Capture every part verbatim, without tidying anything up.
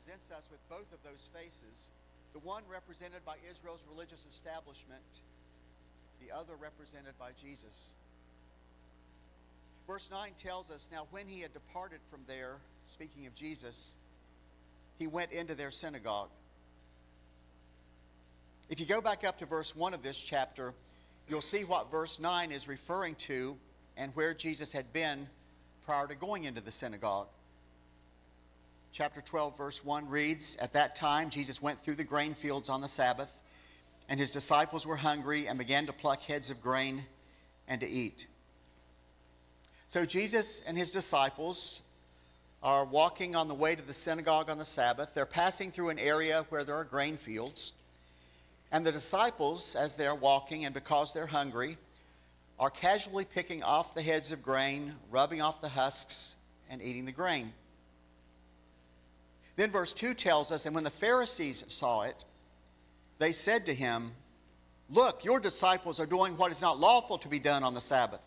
presents us with both of those faces, the one represented by Israel's religious establishment, the other represented by Jesus. Verse nine tells us, now when he had departed from there, speaking of Jesus, he went into their synagogue. If you go back up to verse one of this chapter, you'll see what verse nine is referring to and where Jesus had been prior to going into the synagogue. Chapter twelve, verse one reads, at that time Jesus went through the grain fields on the Sabbath, and his disciples were hungry and began to pluck heads of grain and to eat. So Jesus and his disciples are walking on the way to the synagogue on the Sabbath. They're passing through an area where there are grain fields. And the disciples, as they're walking and because they're hungry, are casually picking off the heads of grain, rubbing off the husks, and eating the grain. Then verse two tells us, and when the Pharisees saw it, they said to him, look, your disciples are doing what is not lawful to be done on the Sabbath.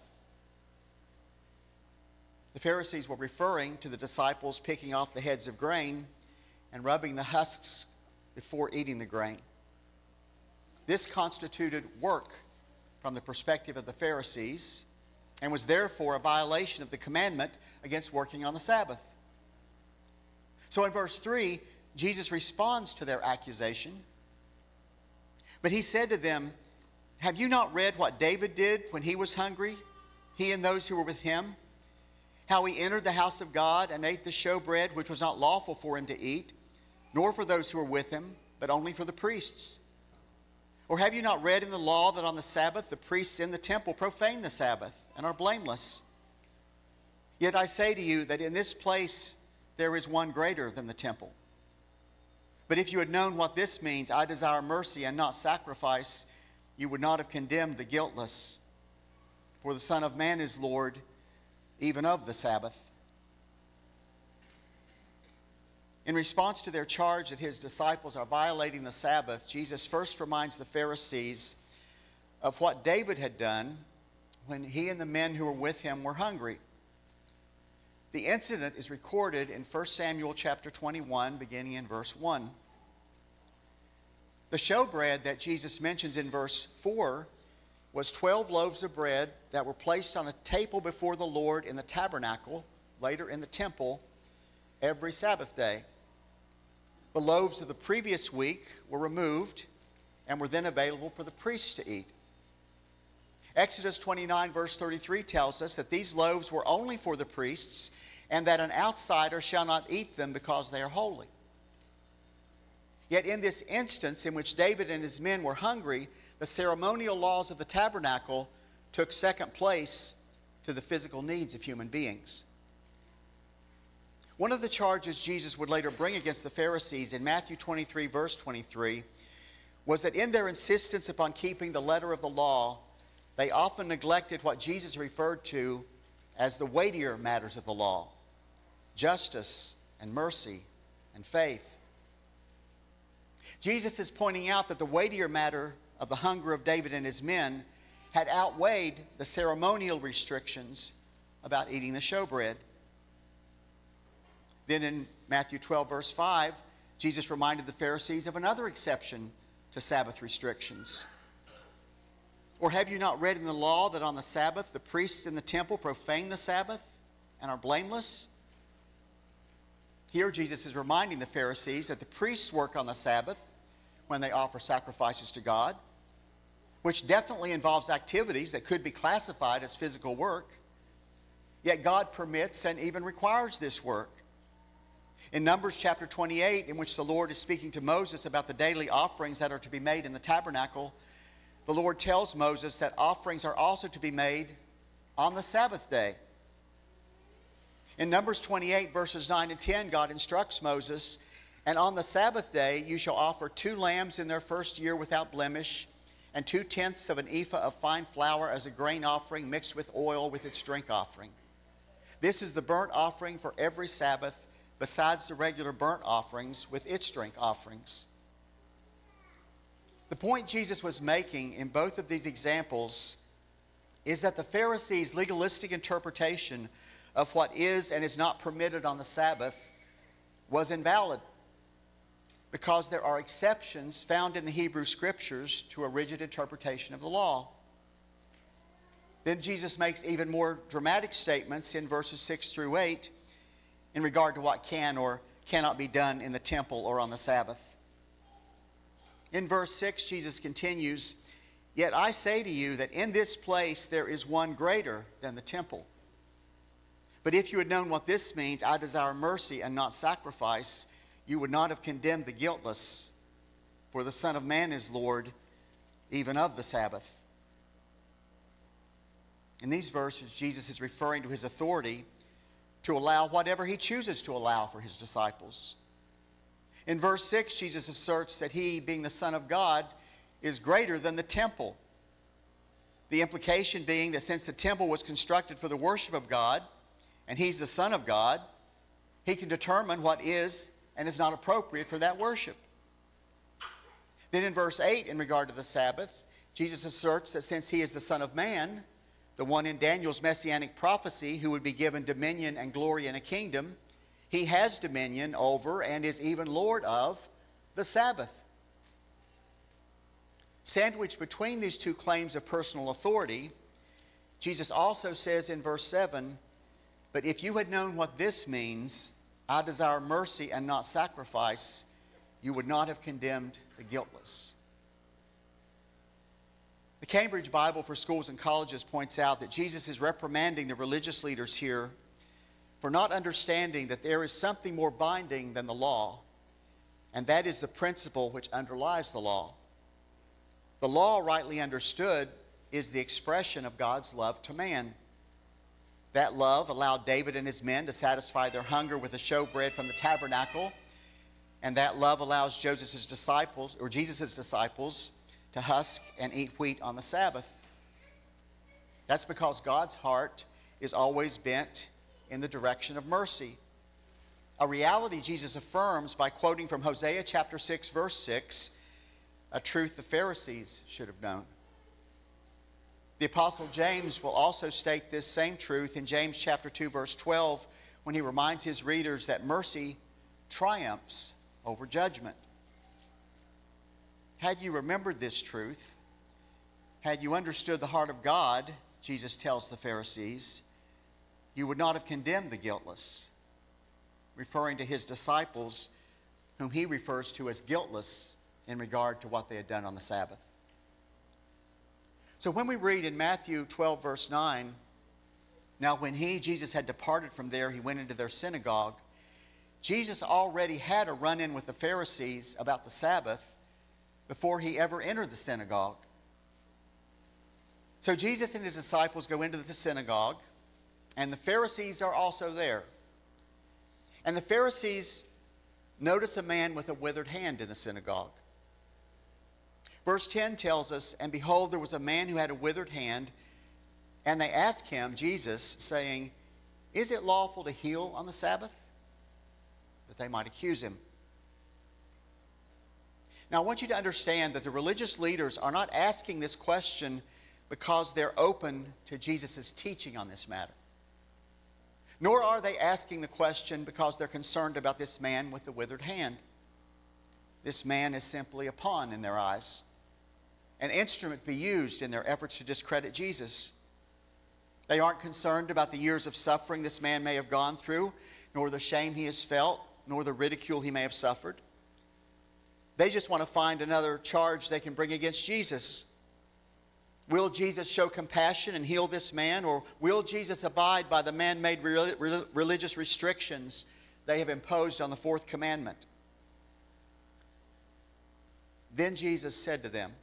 The Pharisees were referring to the disciples picking off the heads of grain and rubbing the husks before eating the grain. This constituted work from the perspective of the Pharisees and was therefore a violation of the commandment against working on the Sabbath. So in verse three, Jesus responds to their accusation. But he said to them, have you not read what David did when he was hungry, he and those who were with him? How he entered the house of God and ate the showbread, which was not lawful for him to eat, nor for those who were with him, but only for the priests. Or have you not read in the law that on the Sabbath the priests in the temple profane the Sabbath and are blameless? Yet I say to you that in this place there is one greater than the temple. But if you had known what this means, I desire mercy and not sacrifice, you would not have condemned the guiltless. For the Son of Man is Lord, even of the Sabbath. In response to their charge that his disciples are violating the Sabbath, Jesus first reminds the Pharisees of what David had done when he and the men who were with him were hungry. The incident is recorded in First Samuel chapter twenty-one, beginning in verse one. The showbread that Jesus mentions in verse four was twelve loaves of bread that were placed on a table before the Lord in the tabernacle, later in the temple, every Sabbath day. The loaves of the previous week were removed and were then available for the priests to eat. Exodus twenty-nine verse thirty-three tells us that these loaves were only for the priests and that an outsider shall not eat them because they are holy. Yet in this instance in which David and his men were hungry, the ceremonial laws of the tabernacle took second place to the physical needs of human beings. One of the charges Jesus would later bring against the Pharisees in Matthew twenty-three verse twenty-three was that in their insistence upon keeping the letter of the law, they often neglected what Jesus referred to as the weightier matters of the law: justice and mercy and faith. Jesus is pointing out that the weightier matter of the hunger of David and his men had outweighed the ceremonial restrictions about eating the showbread. Then in Matthew twelve verse five, Jesus reminded the Pharisees of another exception to Sabbath restrictions. Or have you not read in the law that on the Sabbath the priests in the temple profane the Sabbath and are blameless? Here Jesus is reminding the Pharisees that the priests work on the Sabbath when they offer sacrifices to God, which definitely involves activities that could be classified as physical work. Yet God permits and even requires this work. In Numbers chapter twenty-eight, in which the Lord is speaking to Moses about the daily offerings that are to be made in the tabernacle, the Lord tells Moses that offerings are also to be made on the Sabbath day. In Numbers twenty-eight, verses nine and ten, God instructs Moses, and on the Sabbath day you shall offer two lambs in their first year without blemish, and two-tenths of an ephah of fine flour as a grain offering mixed with oil with its drink offering. This is the burnt offering for every Sabbath, besides the regular burnt offerings with its drink offerings. The point Jesus was making in both of these examples is that the Pharisees' legalistic interpretation of what is and is not permitted on the Sabbath was invalid. because there are exceptions found in the Hebrew Scriptures to a rigid interpretation of the law. Then Jesus makes even more dramatic statements in verses six through eight in regard to what can or cannot be done in the temple or on the Sabbath. In verse six, Jesus continues, "Yet I say to you that in this place there is one greater than the temple. But if you had known what this means, I desire mercy and not sacrifice, you would not have condemned the guiltless. For the Son of Man is Lord, even of the Sabbath." In these verses, Jesus is referring to his authority to allow whatever he chooses to allow for his disciples. In verse six, Jesus asserts that he, being the Son of God, is greater than the temple. The implication being that since the temple was constructed for the worship of God, and he's the Son of God, he can determine what is and is not appropriate for that worship. Then in verse eight, in regard to the Sabbath, Jesus asserts that since he is the Son of Man, the one in Daniel's messianic prophecy who would be given dominion and glory in a kingdom, he has dominion over and is even Lord of the Sabbath. Sandwiched between these two claims of personal authority, Jesus also says in verse seven, "But if you had known what this means, I desire mercy and not sacrifice, you would not have condemned the guiltless." The Cambridge Bible for Schools and Colleges points out that Jesus is reprimanding the religious leaders here for not understanding that there is something more binding than the law, and that is the principle which underlies the law. The law, rightly understood, is the expression of God's love to man. That love allowed David and his men to satisfy their hunger with the showbread from the tabernacle, and that love allows Joseph's disciples, or Jesus' disciples, to husk and eat wheat on the Sabbath. That's because God's heart is always bent in the direction of mercy. A reality Jesus affirms by quoting from Hosea chapter six, verse six, a truth the Pharisees should have known. The Apostle James will also state this same truth in James chapter two, verse twelve, when he reminds his readers that mercy triumphs over judgment. Had you remembered this truth, had you understood the heart of God, Jesus tells the Pharisees, you would not have condemned the guiltless, referring to his disciples, whom he refers to as guiltless in regard to what they had done on the Sabbath. So when we read in Matthew twelve, verse nine, "Now when he, Jesus, had departed from there, he went into their synagogue," Jesus already had a run-in with the Pharisees about the Sabbath before he ever entered the synagogue. So Jesus and his disciples go into the synagogue, and the Pharisees are also there. And the Pharisees notice a man with a withered hand in the synagogue. Verse ten tells us, "And behold, there was a man who had a withered hand, and they asked him," Jesus, saying, "Is it lawful to heal on the Sabbath?" That they might accuse him. Now, I want you to understand that the religious leaders are not asking this question because they're open to Jesus' teaching on this matter. Nor are they asking the question because they're concerned about this man with the withered hand. This man is simply a pawn in their eyes, an instrument to be used in their efforts to discredit Jesus. They aren't concerned about the years of suffering this man may have gone through, nor the shame he has felt, nor the ridicule he may have suffered. They just want to find another charge they can bring against Jesus. Will Jesus show compassion and heal this man, or will Jesus abide by the man-made religious restrictions they have imposed on the fourth commandment? Then Jesus said to them,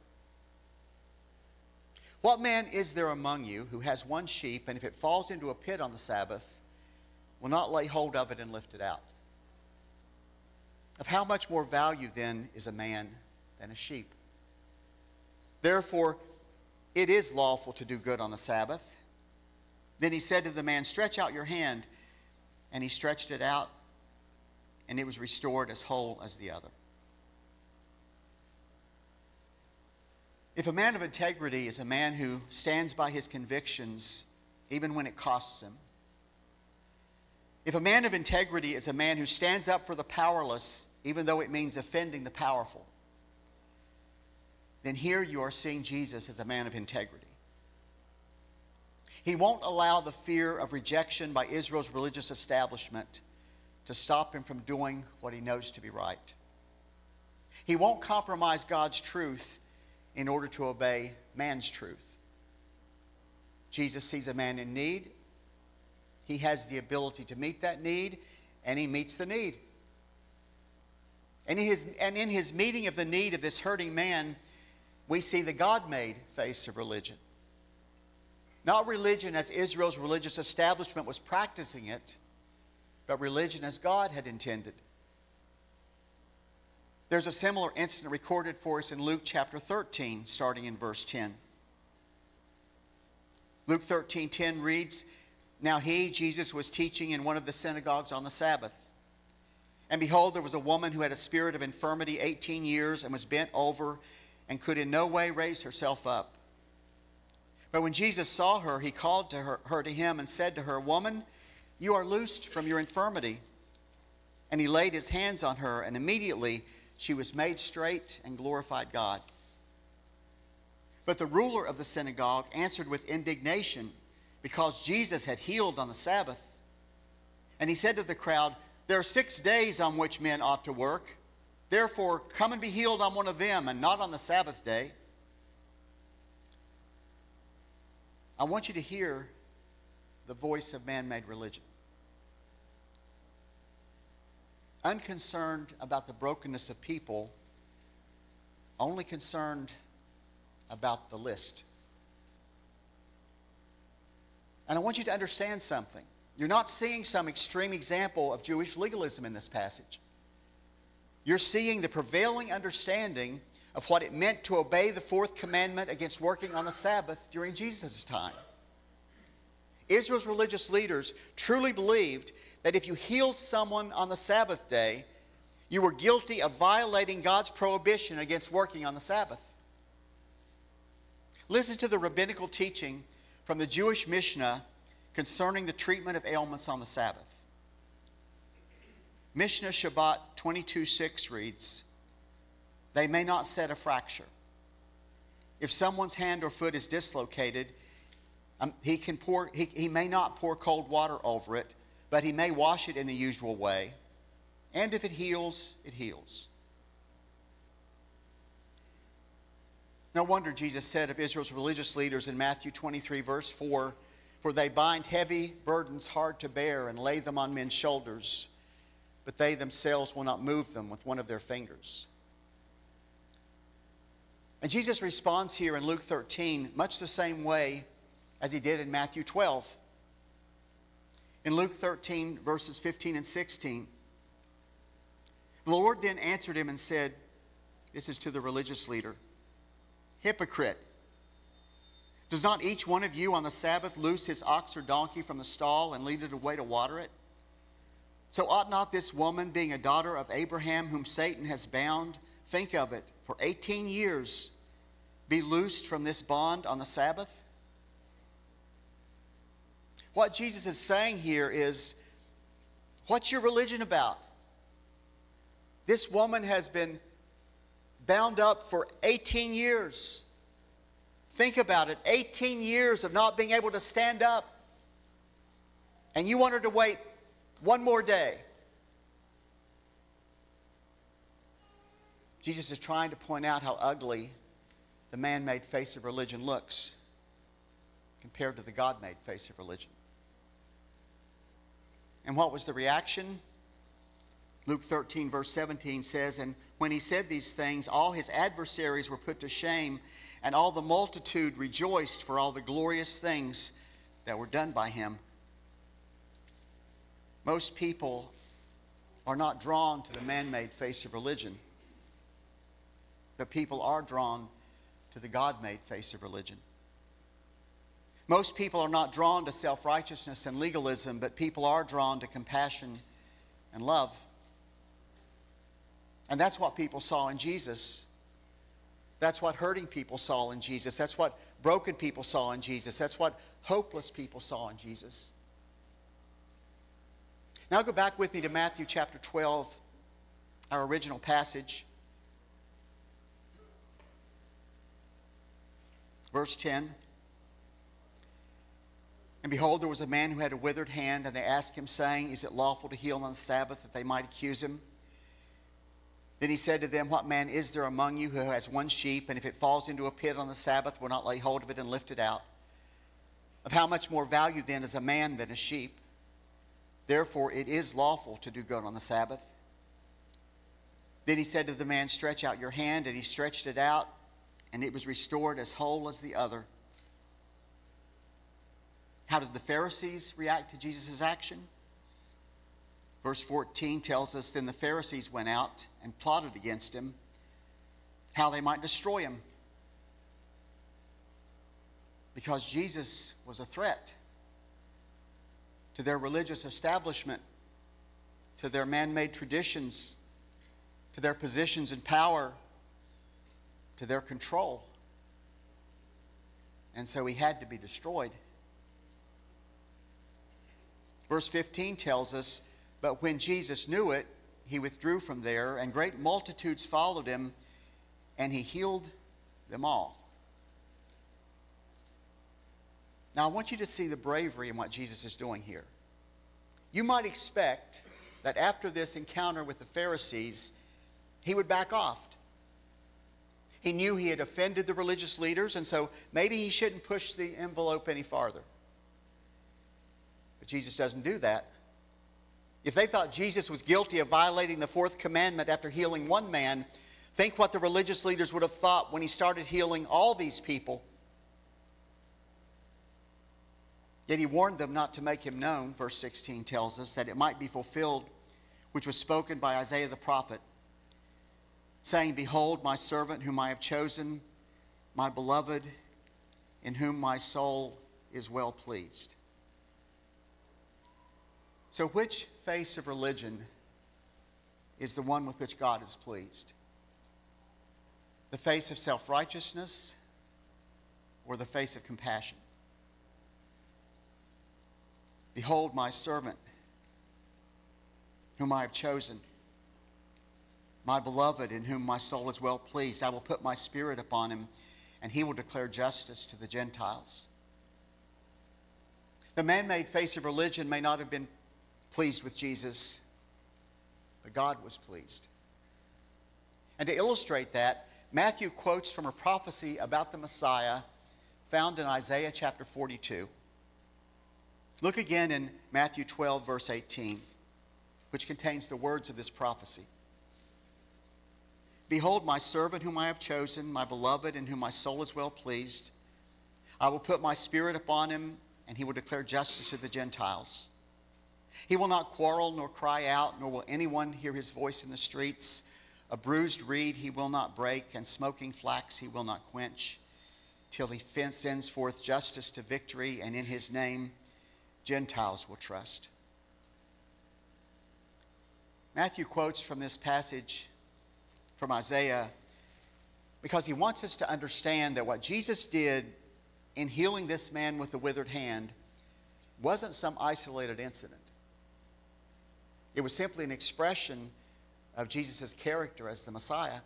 "What man is there among you who has one sheep, and if it falls into a pit on the Sabbath, will not lay hold of it and lift it out? Of how much more value then is a man than a sheep? Therefore, it is lawful to do good on the Sabbath." Then he said to the man, "Stretch out your hand." And he stretched it out, and it was restored as whole as the other. If a man of integrity is a man who stands by his convictions even when it costs him, if a man of integrity is a man who stands up for the powerless even though it means offending the powerful, then here you are seeing Jesus as a man of integrity. He won't allow the fear of rejection by Israel's religious establishment to stop him from doing what he knows to be right. He won't compromise God's truth in order to obey man's truth. Jesus sees a man in need. He has the ability to meet that need, and he meets the need. And in his, and in his meeting of the need of this hurting man, we see the God-made face of religion. Not religion as Israel's religious establishment was practicing it, but religion as God had intended. There's a similar incident recorded for us in Luke chapter thirteen, starting in verse ten. Luke thirteen ten reads, "Now he, Jesus, was teaching in one of the synagogues on the Sabbath. And behold, there was a woman who had a spirit of infirmity eighteen years and was bent over and could in no way raise herself up. But when Jesus saw her, he called to her, her to him and said to her, 'Woman, you are loosed from your infirmity.' And he laid his hands on her, and immediately she was made straight and glorified God. But the ruler of the synagogue answered with indignation because Jesus had healed on the Sabbath. And he said to the crowd, 'There are six days on which men ought to work. Therefore, come and be healed on one of them, and not on the Sabbath day.'" I want you to hear the voice of man-made religion. Unconcerned about the brokenness of people, only concerned about the list. And I want you to understand something. You're not seeing some extreme example of Jewish legalism in this passage. You're seeing the prevailing understanding of what it meant to obey the fourth commandment against working on the Sabbath during Jesus' time. Israel's religious leaders truly believed that if you healed someone on the Sabbath day, you were guilty of violating God's prohibition against working on the Sabbath. Listen to the rabbinical teaching from the Jewish Mishnah concerning the treatment of ailments on the Sabbath. Mishnah Shabbat twenty-two six reads, "They may not set a fracture. If someone's hand or foot is dislocated, um, he, can pour, he, he may not pour cold water over it, but he may wash it in the usual way. And if it heals, it heals." No wonder Jesus said of Israel's religious leaders in Matthew twenty-three, verse four, "For they bind heavy burdens hard to bear and lay them on men's shoulders, but they themselves will not move them with one of their fingers." And Jesus responds here in Luke thirteen much the same way as he did in Matthew twelve. In Luke thirteen, verses fifteen and sixteen, the Lord then answered him and said, this is to the religious leader, "Hypocrite, does not each one of you on the Sabbath loose his ox or donkey from the stall and lead it away to water it? So ought not this woman, being a daughter of Abraham, whom Satan has bound, think of it, for eighteen years, be loosed from this bond on the Sabbath?" What Jesus is saying here is, what's your religion about? This woman has been bound up for eighteen years. Think about it, eighteen years of not being able to stand up. And you want her to wait one more day. Jesus is trying to point out how ugly the man-made face of religion looks compared to the God-made face of religion. And what was the reaction? Luke thirteen, verse seventeen says, "And when he said these things, all his adversaries were put to shame, and all the multitude rejoiced for all the glorious things that were done by him." Most people are not drawn to the man-made face of religion, but people are drawn to the God-made face of religion. Most people are not drawn to self-righteousness and legalism, but people are drawn to compassion and love. And that's what people saw in Jesus. That's what hurting people saw in Jesus. That's what broken people saw in Jesus. That's what hopeless people saw in Jesus. Now go back with me to Matthew chapter twelve our original passage. Verse ten. And behold, there was a man who had a withered hand, and they asked him, saying, Is it lawful to heal on the Sabbath, that they might accuse him? Then he said to them, What man is there among you who has one sheep, and if it falls into a pit on the Sabbath, will not lay hold of it and lift it out? Of how much more value then is a man than a sheep? Therefore it is lawful to do good on the Sabbath. Then he said to the man, Stretch out your hand, and he stretched it out, and it was restored as whole as the other. How did the Pharisees react to Jesus' action? Verse fourteen tells us, Then the Pharisees went out and plotted against him, how they might destroy him, because Jesus was a threat to their religious establishment, to their man-made traditions, to their positions in power, to their control. And so he had to be destroyed. Verse fifteen tells us, But when Jesus knew it, he withdrew from there, and great multitudes followed him, and he healed them all. Now, I want you to see the bravery in what Jesus is doing here. You might expect that after this encounter with the Pharisees, he would back off. He knew he had offended the religious leaders, and so maybe he shouldn't push the envelope any farther. But Jesus doesn't do that. If they thought Jesus was guilty of violating the fourth commandment after healing one man, think what the religious leaders would have thought when he started healing all these people. Yet he warned them not to make him known, verse sixteen tells us, that it might be fulfilled, which was spoken by Isaiah the prophet, saying, Behold, my servant whom I have chosen, my beloved, in whom my soul is well pleased. So which face of religion is the one with which God is pleased? The face of self-righteousness or the face of compassion? Behold my servant, whom I have chosen, my beloved, in whom my soul is well pleased. I will put my spirit upon him, and he will declare justice to the Gentiles. The man-made face of religion may not have been pleased with Jesus, but God was pleased. And to illustrate that, Matthew quotes from a prophecy about the Messiah found in Isaiah chapter forty-two. Look again in Matthew twelve, verse eighteen, which contains the words of this prophecy. Behold my servant whom I have chosen, my beloved, in whom my soul is well pleased. I will put my spirit upon him, and he will declare justice to the Gentiles. He will not quarrel nor cry out, nor will anyone hear his voice in the streets. A bruised reed he will not break, and smoking flax he will not quench, till he sends forth justice to victory, and in his name Gentiles will trust. Matthew quotes from this passage from Isaiah because he wants us to understand that what Jesus did in healing this man with the withered hand wasn't some isolated incident. It was simply an expression of Jesus' character as the Messiah.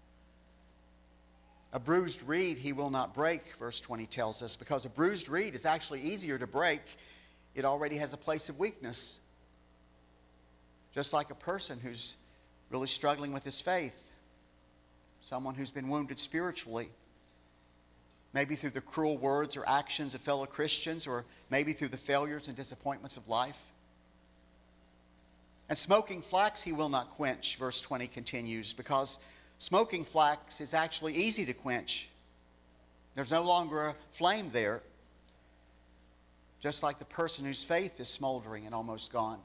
A bruised reed he will not break, verse twenty tells us, because a bruised reed is actually easier to break. It already has a place of weakness. Just like a person who's really struggling with his faith, someone who's been wounded spiritually, maybe through the cruel words or actions of fellow Christians, or maybe through the failures and disappointments of life. And smoking flax he will not quench, verse twenty continues, because smoking flax is actually easy to quench. There's no longer a flame there, just like the person whose faith is smoldering and almost gone.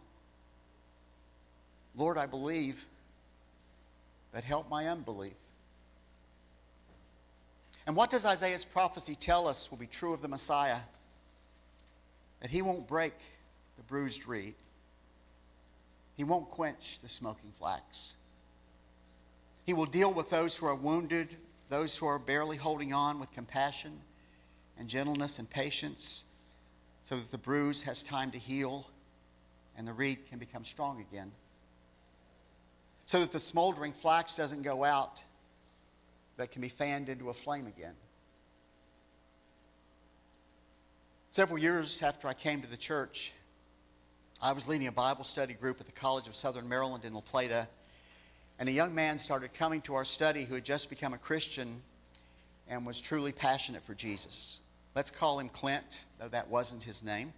Lord, I believe, but help my unbelief. And what does Isaiah's prophecy tell us will be true of the Messiah? That he won't break the bruised reed. He won't quench the smoking flax. He will deal with those who are wounded, those who are barely holding on, with compassion and gentleness and patience, so that the bruise has time to heal and the reed can become strong again. so that the smoldering flax doesn't go out, but can be fanned into a flame again. Several years after I came to the church, I was leading a Bible study group at the College of Southern Maryland in La Plata, and a young man started coming to our study who had just become a Christian and was truly passionate for Jesus. Let's call him Clint, though that wasn't his name.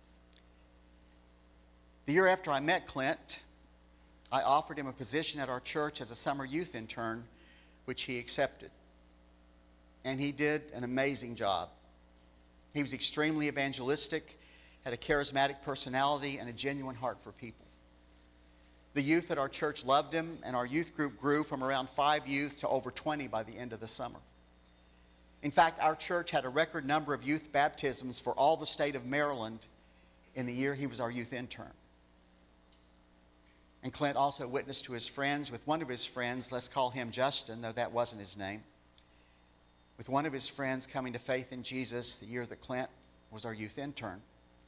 The year after I met Clint, I offered him a position at our church as a summer youth intern, which he accepted. And he did an amazing job. He was extremely evangelistic, had a charismatic personality, and a genuine heart for people. The youth at our church loved him, and our youth group grew from around five youth to over twenty by the end of the summer. In fact, our church had a record number of youth baptisms for all the state of Maryland in the year he was our youth intern. And Clint also witnessed to his friends with one of his friends, let's call him Justin, though that wasn't his name, with one of his friends coming to faith in Jesus the year that Clint was our youth intern.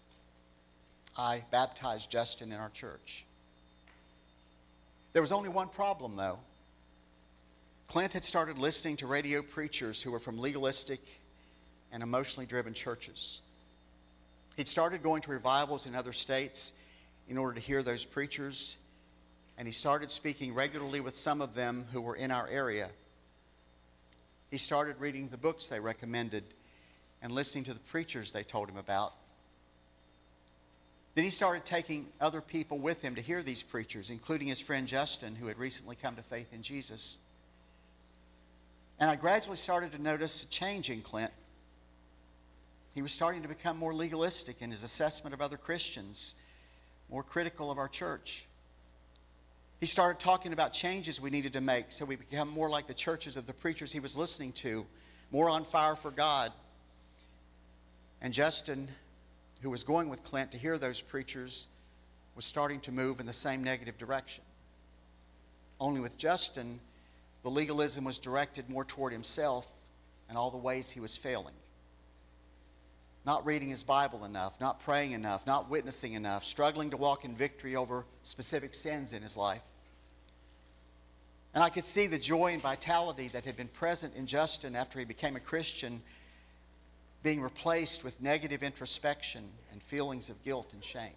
I baptized Justin in our church. There was only one problem, though. Clint had started listening to radio preachers who were from legalistic and emotionally driven churches. He'd started going to revivals in other states in order to hear those preachers, and he started speaking regularly with some of them who were in our area. He started reading the books they recommended and listening to the preachers they told him about. Then he started taking other people with him to hear these preachers, including his friend Justin, who had recently come to faith in Jesus. And I gradually started to notice a change in Clint. He was starting to become more legalistic in his assessment of other Christians, more critical of our church. He started talking about changes we needed to make so we become more like the churches of the preachers he was listening to, more on fire for God. And Justin, who was going with Clint to hear those preachers, was starting to move in the same negative direction. Only with Justin, the legalism was directed more toward himself and all the ways he was failing. Not reading his Bible enough, not praying enough, not witnessing enough, struggling to walk in victory over specific sins in his life. And I could see the joy and vitality that had been present in Justin after he became a Christian being replaced with negative introspection and feelings of guilt and shame.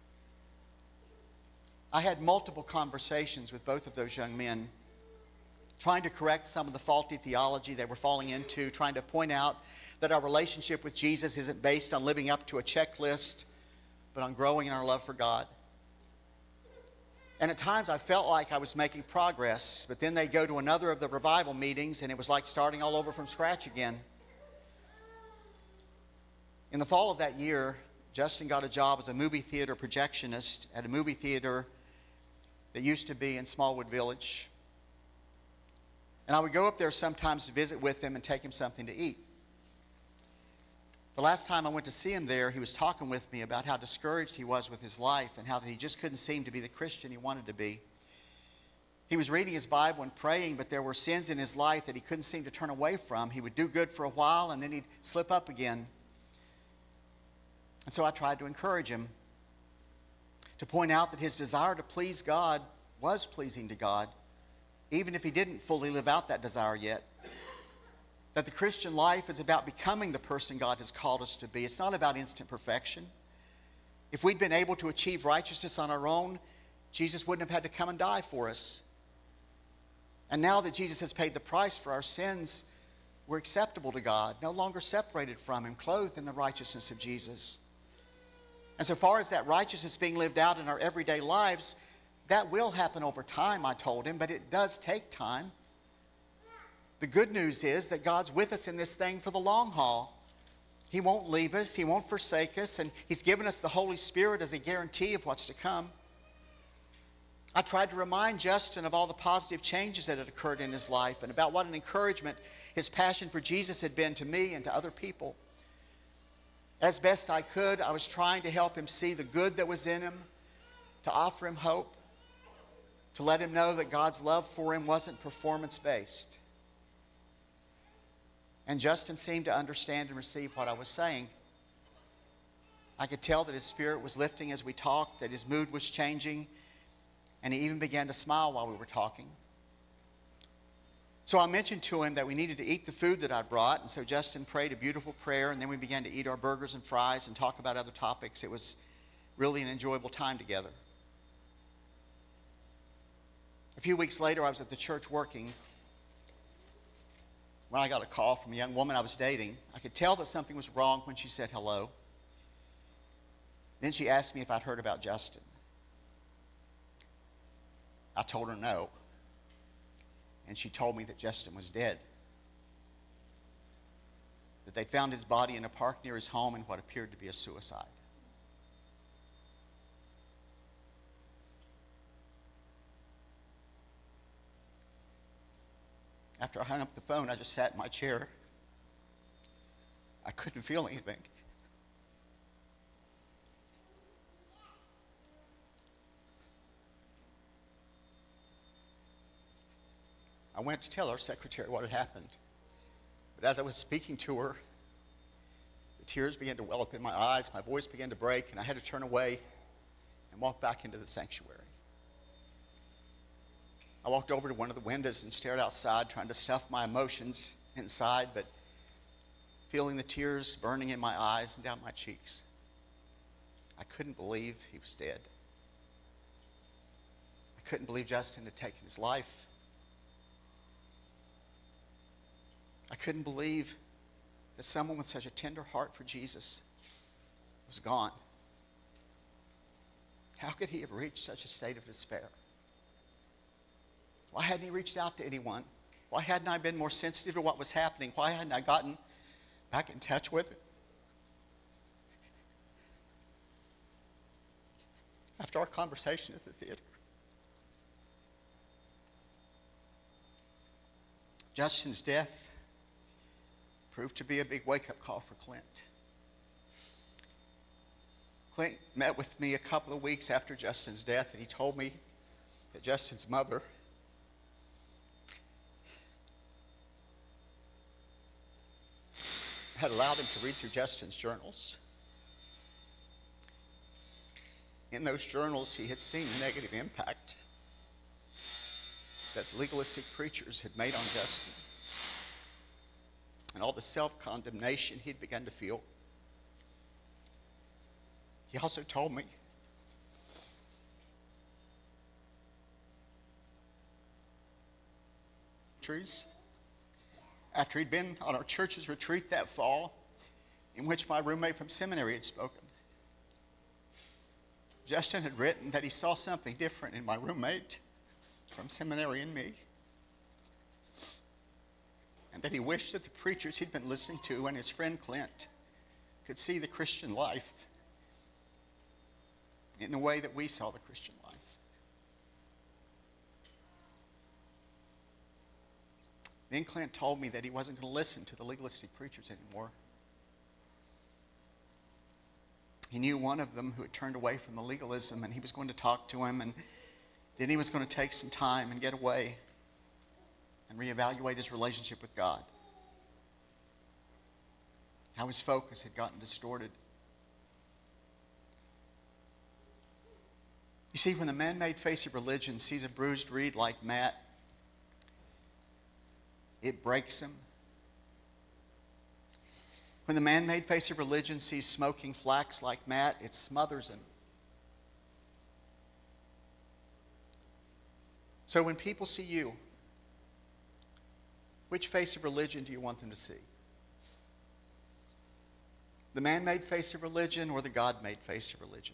I had multiple conversations with both of those young men, trying to correct some of the faulty theology they were falling into, trying to point out that our relationship with Jesus isn't based on living up to a checklist, but on growing in our love for God. And at times I felt like I was making progress, but then they'd go to another of the revival meetings and it was like starting all over from scratch again. In the fall of that year, Justin got a job as a movie theater projectionist at a movie theater that used to be in Smallwood Village. And I would go up there sometimes to visit with him and take him something to eat. The last time I went to see him there, he was talking with me about how discouraged he was with his life and how he just couldn't seem to be the Christian he wanted to be. He was reading his Bible and praying, but there were sins in his life that he couldn't seem to turn away from. He would do good for a while, and then he'd slip up again. And so I tried to encourage him, to point out that his desire to please God was pleasing to God, even if he didn't fully live out that desire yet. That the Christian life is about becoming the person God has called us to be. It's not about instant perfection. If we'd been able to achieve righteousness on our own, Jesus wouldn't have had to come and die for us. And now that Jesus has paid the price for our sins, we're acceptable to God, no longer separated from Him, clothed in the righteousness of Jesus. And so far as that righteousness being lived out in our everyday lives, that will happen over time, I told him, but it does take time. The good news is that God's with us in this thing for the long haul. He won't leave us, He won't forsake us, and He's given us the Holy Spirit as a guarantee of what's to come. I tried to remind Justin of all the positive changes that had occurred in his life and about what an encouragement his passion for Jesus had been to me and to other people. As best I could, I was trying to help him see the good that was in him, to offer him hope, to let him know that God's love for him wasn't performance-based. And Justin seemed to understand and receive what I was saying. I could tell that his spirit was lifting as we talked, that his mood was changing, And he even began to smile while we were talking. So I mentioned to him that we needed to eat the food that I brought, and so Justin prayed a beautiful prayer, and then we began to eat our burgers and fries and talk about other topics. It was really an enjoyable time together. A few weeks later, I was at the church working when I got a call from a young woman I was dating. I could tell that something was wrong when she said hello. Then she asked me if I'd heard about Justin. I told her no. And she told me that Justin was dead. That they'd found his body in a park near his home in what appeared to be a suicide. After I hung up the phone, I just sat in my chair. I couldn't feel anything. I went to tell our secretary what had happened. But as I was speaking to her, the tears began to well up in my eyes, my voice began to break, and I had to turn away and walk back into the sanctuary. I walked over to one of the windows and stared outside, trying to stuff my emotions inside, but feeling the tears burning in my eyes and down my cheeks. I couldn't believe he was dead. I couldn't believe Justin had taken his life. I couldn't believe that someone with such a tender heart for Jesus was gone. How could he have reached such a state of despair? Why hadn't he reached out to anyone? Why hadn't I been more sensitive to what was happening? Why hadn't I gotten back in touch with it? After our conversation at the theater, Justin's death proved to be a big wake-up call for Clint. Clint met with me a couple of weeks after Justin's death, and he told me that Justin's mother had allowed him to read through Justin's journals. In those journals, he had seen the negative impact that the legalistic preachers had made on Justin, and all the self-condemnation he'd begun to feel. He also told me after he'd been on our church's retreat that fall, in which my roommate from seminary had spoken. Justin had written that he saw something different in my roommate from seminary and me, and that he wished that the preachers he'd been listening to and his friend Clint could see the Christian life in the way that we saw the Christian life. Then Clint told me that he wasn't going to listen to the legalistic preachers anymore. He knew one of them who had turned away from the legalism, and he was going to talk to him, and then he was going to take some time and get away and reevaluate his relationship with God. How his focus had gotten distorted. You see, when the man-made face of religion sees a bruised reed like Matt, it breaks him. When the man-made face of religion sees smoking flax like Matt, it smothers him. So when people see you, which face of religion do you want them to see? The man-made face of religion or the God-made face of religion?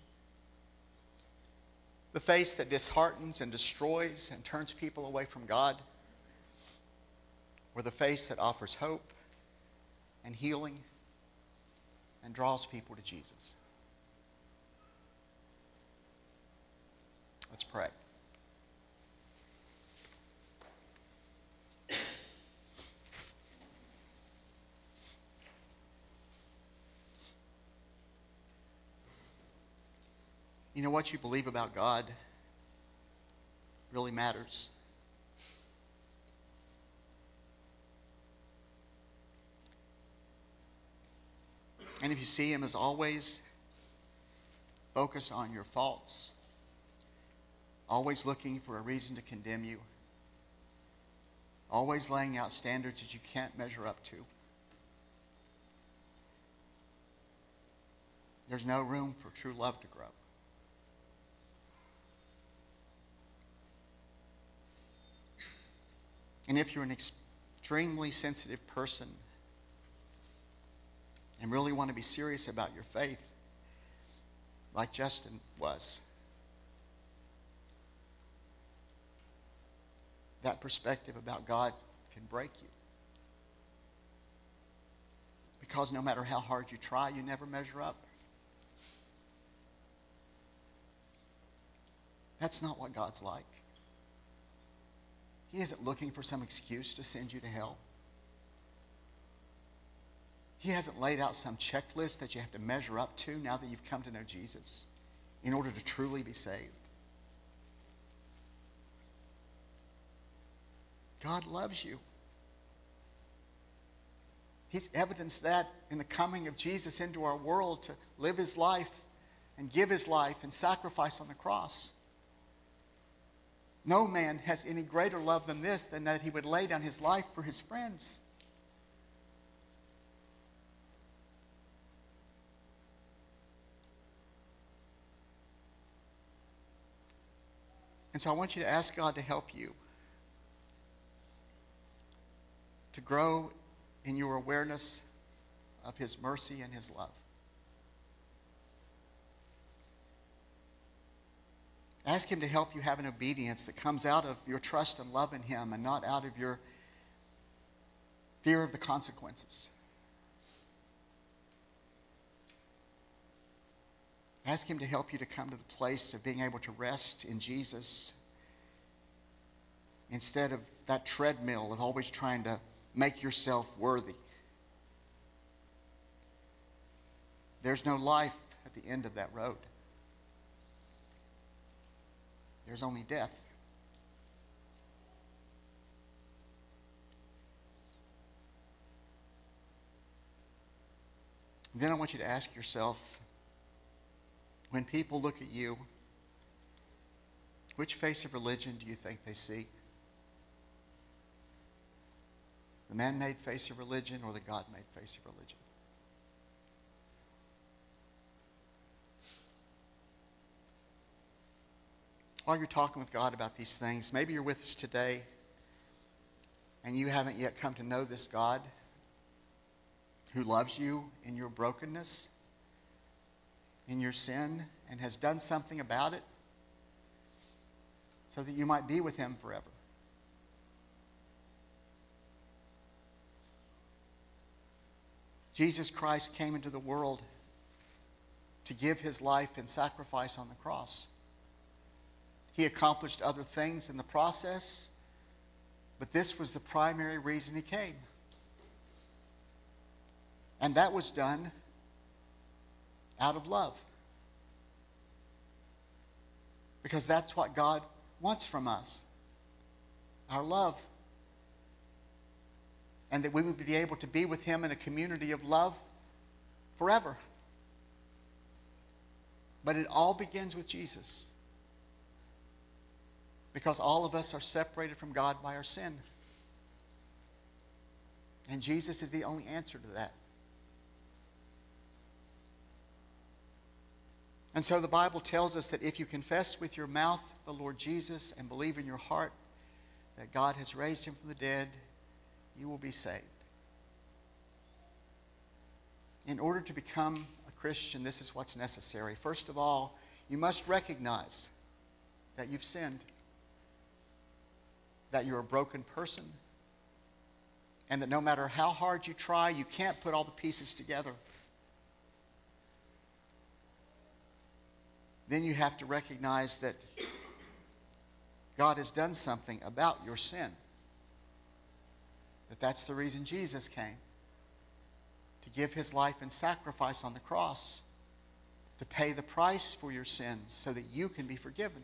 The face that disheartens and destroys and turns people away from God? Or the face that offers hope and healing and draws people to Jesus? Let's pray. You know, what you believe about God really matters. And if you see him as always, focus on your faults always looking for a reason to condemn you, always laying out standards that you can't measure up to. There's no room for true love to grow. And if you're an extremely sensitive person and really want to be serious about your faith, like Justin was, that perspective about God can break you. Because no matter how hard you try, you never measure up. That's not what God's like. He isn't looking for some excuse to send you to hell. He hasn't laid out some checklist that you have to measure up to now that you've come to know Jesus in order to truly be saved. God loves you. He's evidenced that in the coming of Jesus into our world to live his life and give his life and sacrifice on the cross. No man has any greater love than this, than that he would lay down his life for his friends. And so I want you to ask God to help you to grow in your awareness of his mercy and his love. Ask him to help you have an obedience that comes out of your trust and love in him and not out of your fear of the consequences. Ask him to help you to come to the place of being able to rest in Jesus instead of that treadmill of always trying to make yourself worthy. There's no life at the end of that road. There's only death. Then I want you to ask yourself, when people look at you, which face of religion do you think they see? The man-made face of religion or the God-made face of religion? While you're talking with God about these things, maybe you're with us today and you haven't yet come to know this God who loves you in your brokenness, in your sin, and has done something about it so that you might be with him forever. Jesus Christ came into the world to give his life in sacrifice on the cross. He accomplished other things in the process, but this was the primary reason he came. And that was done out of love. Because that's what God wants from us, our love. And that we would be able to be with him in a community of love forever. But it all begins with Jesus. Because all of us are separated from God by our sin. And Jesus is the only answer to that. And so the Bible tells us that if you confess with your mouth the Lord Jesus and believe in your heart that God has raised him from the dead, you will be saved. In order to become a Christian, this is what's necessary. First of all, you must recognize that you've sinned, that you're a broken person, and that no matter how hard you try, you can't put all the pieces together. Then you have to recognize that God has done something about your sin. That that's the reason Jesus came. To give his life in sacrifice on the cross. To pay the price for your sins so that you can be forgiven.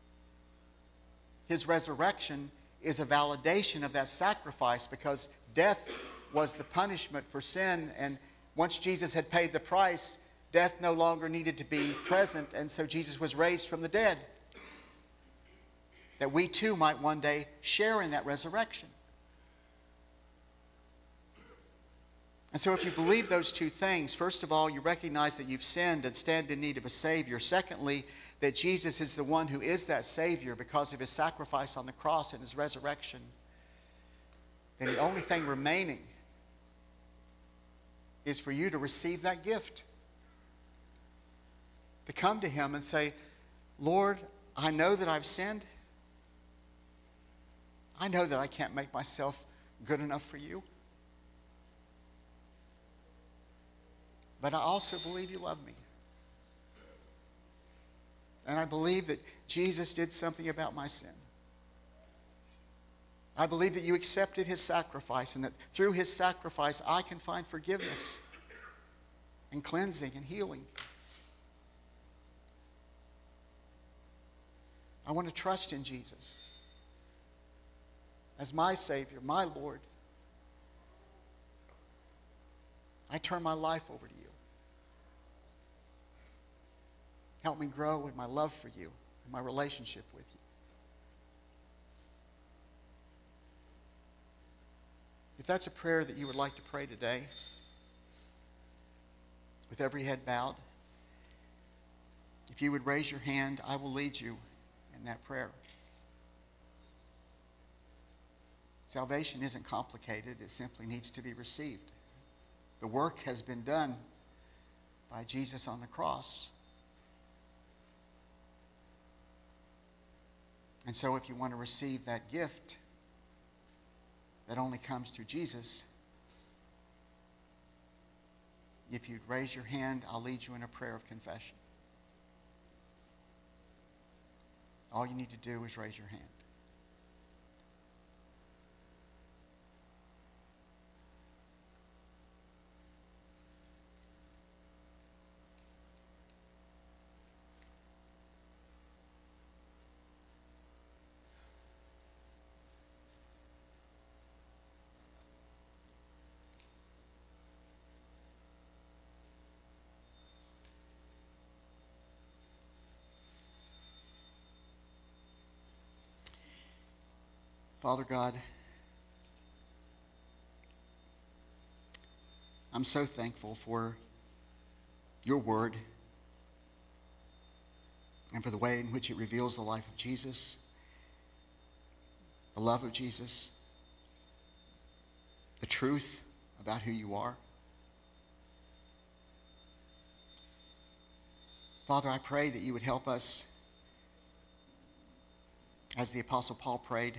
His resurrection is a validation of that sacrifice because death was the punishment for sin, and once Jesus had paid the price, death no longer needed to be present, and so Jesus was raised from the dead. that we too might one day share in that resurrection. And so if you believe those two things, first of all, you recognize that you've sinned and stand in need of a Savior. Secondly, that Jesus is the one who is that Savior because of his sacrifice on the cross and his resurrection. Then the only thing remaining is for you to receive that gift. To come to him and say, Lord, I know that I've sinned. I know that I can't make myself good enough for you. But I also believe you love me. And I believe that Jesus did something about my sin. I believe that you accepted his sacrifice and that through his sacrifice I can find forgiveness and cleansing and healing. I want to trust in Jesus as my Savior, my Lord. I turn my life over to you. Help me grow in my love for you and my relationship with you. If that's a prayer that you would like to pray today, with every head bowed, if you would raise your hand, I will lead you in that prayer. Salvation isn't complicated. It simply needs to be received. The work has been done by Jesus on the cross. And so if you want to receive that gift that only comes through Jesus, if you'd raise your hand, I'll lead you in a prayer of confession. All you need to do is raise your hand. Father God, I'm so thankful for your word and for the way in which it reveals the life of Jesus, the love of Jesus, the truth about who you are. Father, I pray that you would help us, as the Apostle Paul prayed,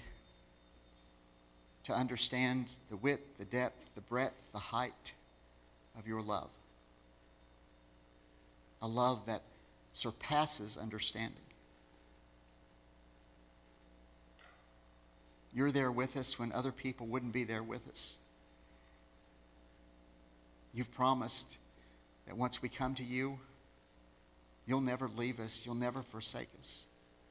to understand the width, the depth, the breadth, the height of your love. A love that surpasses understanding. You're there with us when other people wouldn't be there with us. You've promised that once we come to you, you'll never leave us, you'll never forsake us.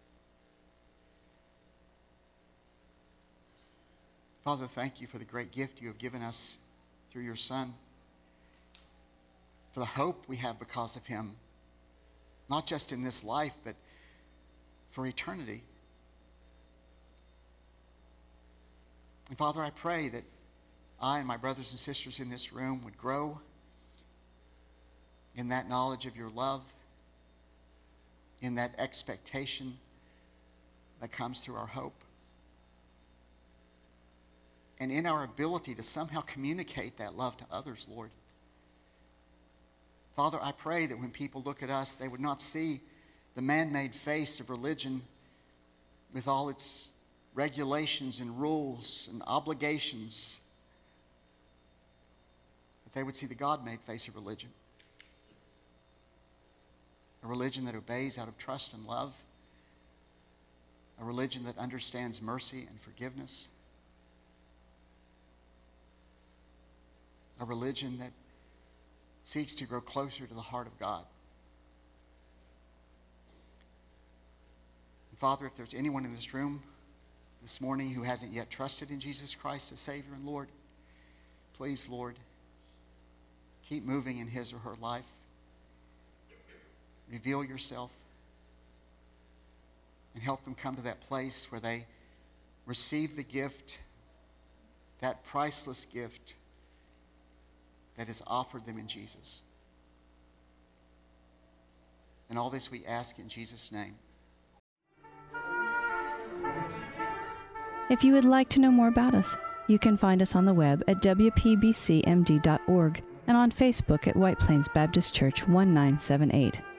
Father, thank you for the great gift you have given us through your Son, for the hope we have because of him, not just in this life, but for eternity. And Father, I pray that I and my brothers and sisters in this room would grow in that knowledge of your love, in that expectation that comes through our hope, and in our ability to somehow communicate that love to others, Lord. Father, I pray that when people look at us, they would not see the man-made face of religion with all its regulations and rules and obligations, but they would see the God-made face of religion. A religion that obeys out of trust and love. A religion that understands mercy and forgiveness. A religion that seeks to grow closer to the heart of God. And Father, if there's anyone in this room this morning who hasn't yet trusted in Jesus Christ as Savior and Lord, please, Lord, keep moving in his or her life. Reveal yourself and help them come to that place where they receive the gift, that priceless gift that is offered them in Jesus. And all this we ask in Jesus' name. If you would like to know more about us, you can find us on the web at w p b c m d dot org and on Facebook at White Plains Baptist Church one nine seven eight.